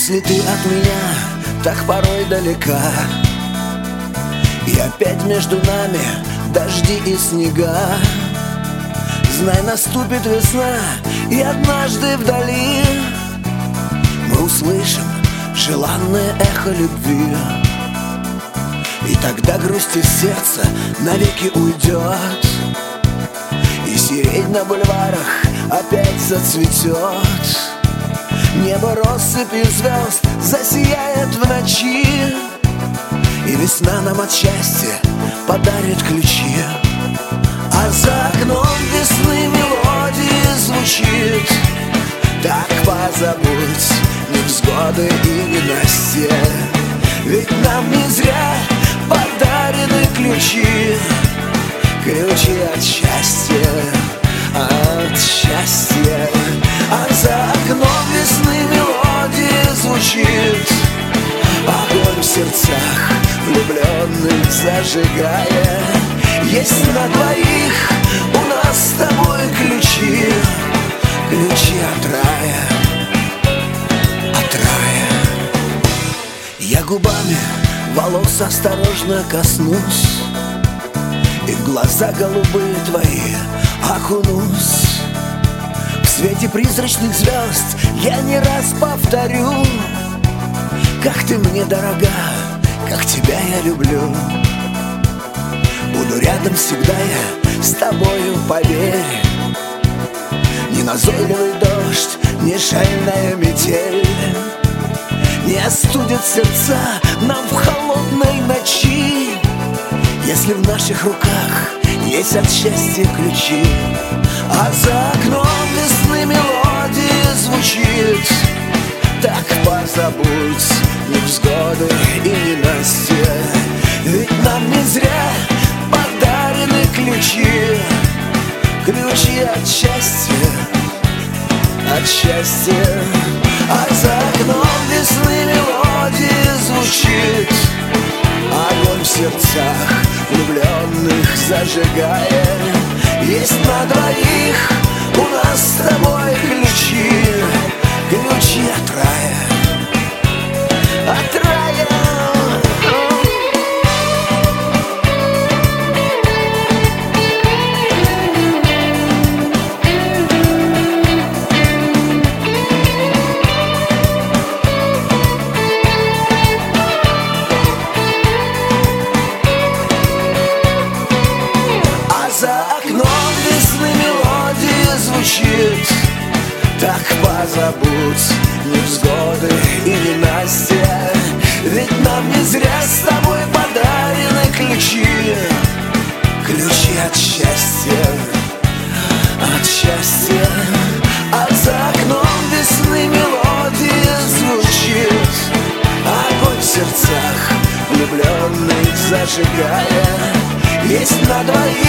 Если ты от меня так порой далека, и опять между нами дожди и снега, знай, наступит весна, и однажды вдали мы услышим желанное эхо любви. И тогда грусть из сердца навеки уйдет, и сирень на бульварах опять зацветет. Небо россыпью звезд засияет в ночи, и весна нам от счастья подарит ключи. А за окном весны мелодии звучит. Так позабудь невзгоды и ненастья, ведь нам не зря подарены ключи. Ключи от счастья, от счастья. А за окном весны мелодии звучит. Огонь в сердцах влюбленных зажигая. Есть на двоих у нас с тобой ключи. Ключи от рая, от рая. Я губами волос осторожно коснусь, и в глаза голубые твои окунусь. В свете призрачных звезд я не раз повторю: как ты мне дорога, как тебя я люблю. Буду рядом всегда я с тобою, поверь. Ни назойливый дождь, ни шальная метель не остудят сердца нам в холодной ночи, если в наших руках есть от счастья ключи. А за окном весны мелодии звучит. Так позабудь невзгоды и ненастья, ведь нам не зря подарены ключи. Ключи от счастья, от счастья. А за окном весны мелодии звучит. Огонь в сердцах влюбленных зажигая. Есть на двоих у нас с тобой ключи. Ключи от рая, от рая. За окном весны мелодии звучит. Так позабудь невзгоды и ненастья, ведь нам не зря с тобой подарены ключи. Ключи от счастья, от счастья. А за окном весны мелодии звучит. Огонь в сердцах влюбленных зажигая. Есть на двоих